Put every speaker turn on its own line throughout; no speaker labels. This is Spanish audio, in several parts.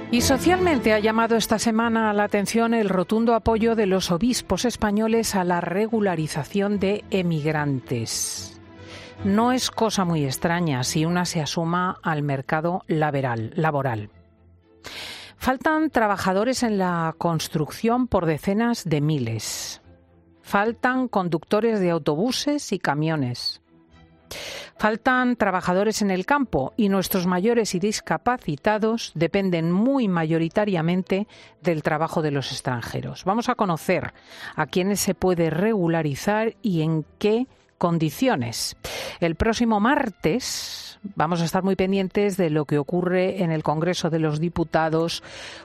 Y socialmente ha llamado esta semana la atención el rotundo apoyo de los obispos españoles a la regularización de emigrantes. No es cosa muy extraña si una se asuma al mercado laboral. Faltan trabajadores en la construcción por decenas de miles. Faltan conductores de autobuses y camiones. Faltan trabajadores en el campo y nuestros mayores y discapacitados dependen muy mayoritariamente del trabajo de los extranjeros. Vamos a conocer a quiénes se puede regularizar y en qué condiciones. El próximo martes vamos a estar muy pendientes de lo que ocurre en el Congreso de los Diputados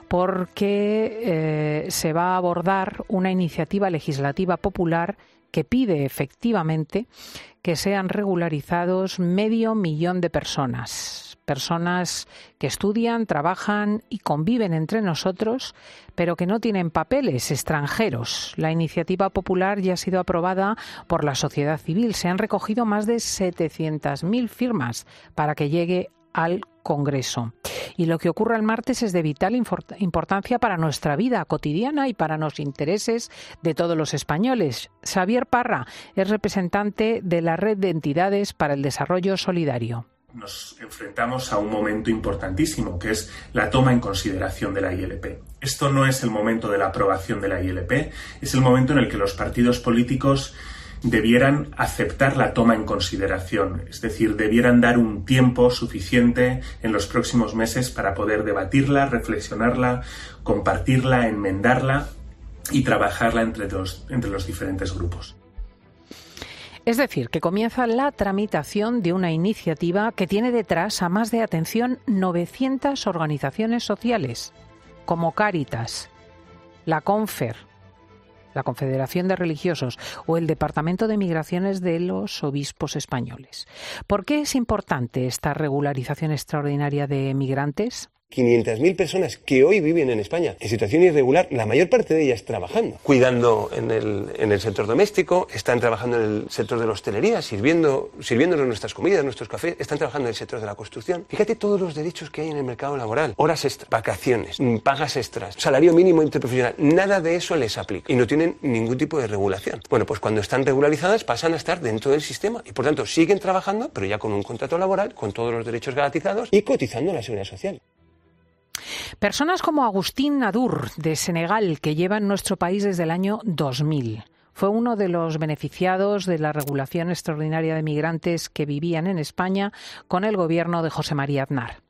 porque se va a abordar una iniciativa legislativa popular que pide efectivamente que sean regularizados 500.000 de personas que estudian, trabajan y conviven entre nosotros, pero que no tienen papeles, extranjeros. La iniciativa popular ya ha sido aprobada por la sociedad civil. Se han recogido más de 700.000 firmas para que llegue al Congreso. Y lo que ocurra el martes es de vital importancia para nuestra vida cotidiana y para los intereses de todos los españoles. Xavier Parra es representante de la Red de Entidades para el Desarrollo Solidario.
Nos enfrentamos a un momento importantísimo, que es la toma en consideración de la ILP. Esto no es el momento de la aprobación de la ILP, es el momento en el que los partidos políticos debieran aceptar la toma en consideración, es decir, debieran dar un tiempo suficiente en los próximos meses para poder debatirla, reflexionarla, compartirla, enmendarla y trabajarla entre los diferentes grupos.
Es decir, que comienza la tramitación de una iniciativa que tiene detrás a más de, atención, 900 organizaciones sociales, como Cáritas, la Confer, la Confederación de Religiosos o el Departamento de Migraciones de los Obispos Españoles. ¿Por qué es importante esta regularización extraordinaria de migrantes?
500.000 personas que hoy viven en España en situación irregular, la mayor parte de ellas trabajando, cuidando en el sector doméstico, están trabajando en el sector de la hostelería, sirviéndonos nuestras comidas, nuestros cafés, están trabajando en el sector de la construcción. Fíjate todos los derechos que hay en el mercado laboral, horas extras, vacaciones, pagas extras, salario mínimo interprofesional, nada de eso les aplica y no tienen ningún tipo de regulación. Bueno, pues cuando están regularizadas pasan a estar dentro del sistema y por tanto siguen trabajando, pero ya con un contrato laboral, con todos los derechos garantizados y cotizando a la Seguridad Social.
Personas como Agustín Nadur, de Senegal, que lleva en nuestro país desde el año 2000. Fue uno de los beneficiados de la regulación extraordinaria de migrantes que vivían en España con el gobierno de José María Aznar.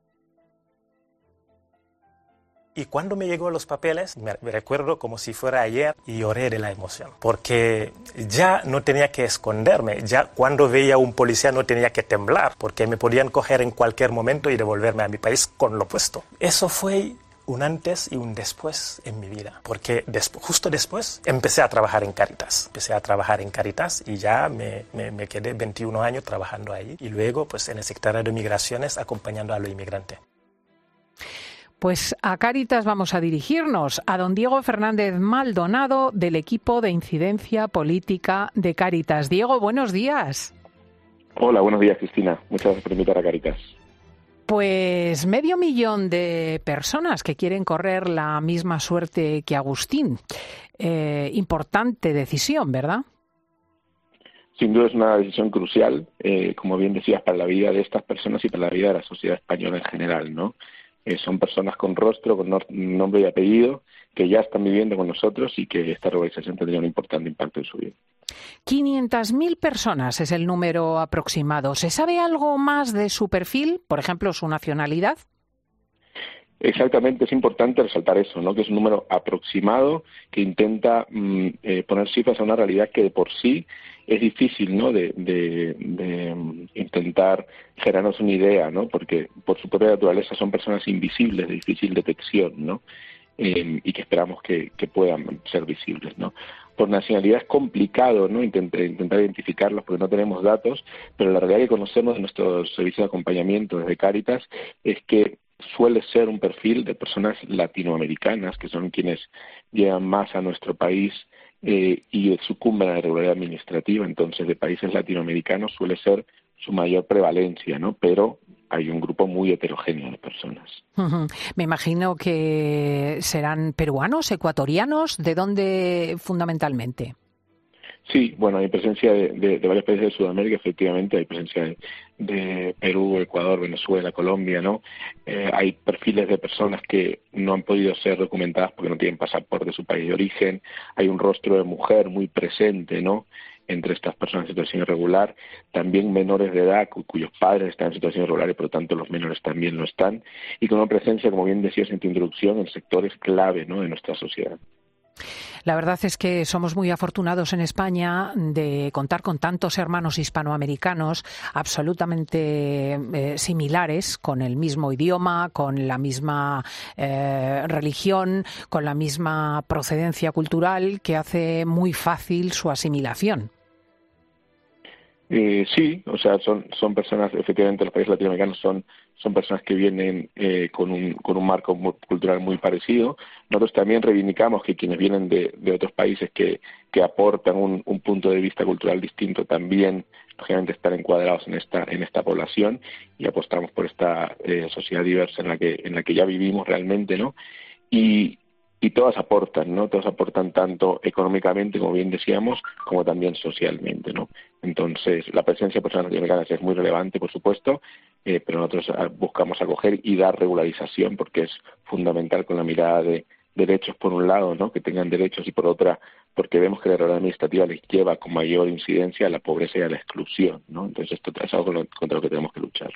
Y cuando me llegó los papeles, me recuerdo como si fuera ayer y lloré de la emoción. Porque ya no tenía que esconderme, ya cuando veía a un policía no tenía que temblar, porque me podían coger en cualquier momento y devolverme a mi país con lo puesto. Eso fue un antes y un después en mi vida, porque justo después empecé a trabajar en Cáritas. Y ya me quedé 21 años trabajando ahí. Y luego pues en el secretario de Migraciones acompañando a los inmigrantes.
Pues a Cáritas vamos a dirigirnos, a don Diego Fernández Maldonado, del equipo de incidencia política de Cáritas. Diego, buenos días.
Hola, buenos días, Cristina. Muchas gracias por invitar a Cáritas.
Pues 500.000 de personas que quieren correr la misma suerte que Agustín. Importante decisión, ¿verdad?
Sin duda es una decisión crucial, como bien decías, para la vida de estas personas y para la vida de la sociedad española en general, ¿no? Son personas con rostro, con nombre y apellido, que ya están viviendo con nosotros y que esta regularización tendría un importante impacto en su vida.
500.000 personas es el número aproximado. ¿Se sabe algo más de su perfil, por ejemplo, su nacionalidad?
Exactamente, es importante resaltar eso, ¿no? Que es un número aproximado que intenta poner cifras a una realidad que de por sí es difícil, ¿no? de intentar generarnos una idea, ¿no? Porque por su propia naturaleza son personas invisibles, de difícil detección, ¿no? Y que esperamos que puedan ser visibles, ¿no? Por nacionalidad es complicado, ¿no? Intentar identificarlos porque no tenemos datos, pero la realidad que conocemos de nuestros servicios de acompañamiento desde Cáritas es que suele ser un perfil de personas latinoamericanas, que son quienes llegan más a nuestro país y sucumben a la irregularidad administrativa. Entonces, de países latinoamericanos suele ser su mayor prevalencia, ¿no? Pero hay un grupo muy heterogéneo de personas.
Me imagino que serán peruanos, ecuatorianos, ¿de dónde fundamentalmente?
Sí, bueno, hay presencia de varios países de Sudamérica, efectivamente, hay presencia de Perú, Ecuador, Venezuela, Colombia, ¿no? Hay perfiles de personas que no han podido ser documentadas porque no tienen pasaporte de su país de origen, hay un rostro de mujer muy presente, ¿no?, entre estas personas en situación irregular, también menores de edad cuyos padres están en situación irregular y por lo tanto los menores también lo están, y con una presencia, como bien decías en tu introducción, en sectores clave, ¿no?, de nuestra sociedad.
La verdad es que somos muy afortunados en España de contar con tantos hermanos hispanoamericanos absolutamente similares, con el mismo idioma, con la misma religión, con la misma procedencia cultural, que hace muy fácil su asimilación.
Sí, o sea, son personas, efectivamente, los países latinoamericanos son personas que vienen con un marco cultural muy parecido. Nosotros también reivindicamos que quienes vienen de otros países que aportan un punto de vista cultural distinto también, lógicamente, están encuadrados en esta población, y apostamos por esta sociedad diversa en la que ya vivimos realmente, ¿no? Y todas aportan, ¿no? Todas aportan tanto económicamente, como bien decíamos, como también socialmente, ¿no? Entonces, la presencia de personas latinoamericanas es muy relevante, por supuesto, pero nosotros buscamos acoger y dar regularización, porque es fundamental, con la mirada de derechos por un lado, ¿no?, que tengan derechos, y por otra, porque vemos que la regularidad administrativa les lleva con mayor incidencia a la pobreza y a la exclusión, ¿no? Entonces, esto es algo contra lo que tenemos que luchar.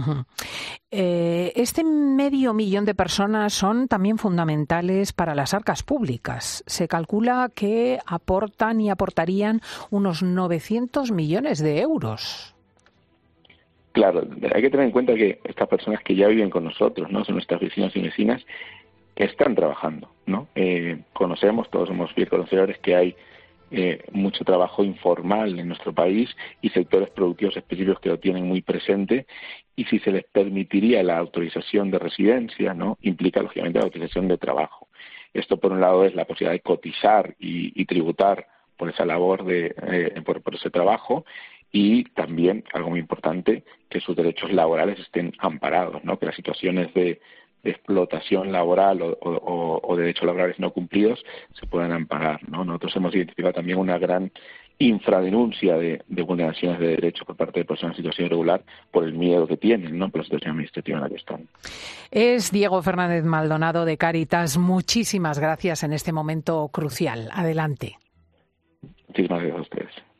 Este 500.000 de personas son también fundamentales para las arcas públicas. Se calcula que aportan y aportarían unos 900 millones de euros.
Claro, hay que tener en cuenta que estas personas que ya viven con nosotros, ¿no?, son nuestras vecinos y vecinas que están trabajando, ¿no? Conocemos, todos somos bien conocedores, que hay mucho trabajo informal en nuestro país y sectores productivos específicos que lo tienen muy presente, y si se les permitiría la autorización de residencia, ¿no?, implica lógicamente la autorización de trabajo. Esto, por un lado, es la posibilidad de cotizar y tributar por esa labor, por ese trabajo, y también, algo muy importante, que sus derechos laborales estén amparados, ¿no?, que las situaciones de explotación laboral o de derechos laborales no cumplidos se puedan amparar, ¿no? Nosotros hemos identificado también una gran infradenuncia de vulneraciones de derechos por parte de personas en situación irregular por el miedo que tienen, ¿no?, por la situación administrativa en la que están.
Es Diego Fernández Maldonado, de Cáritas. Muchísimas gracias en este momento crucial. Adelante.
Muchísimas gracias a ustedes.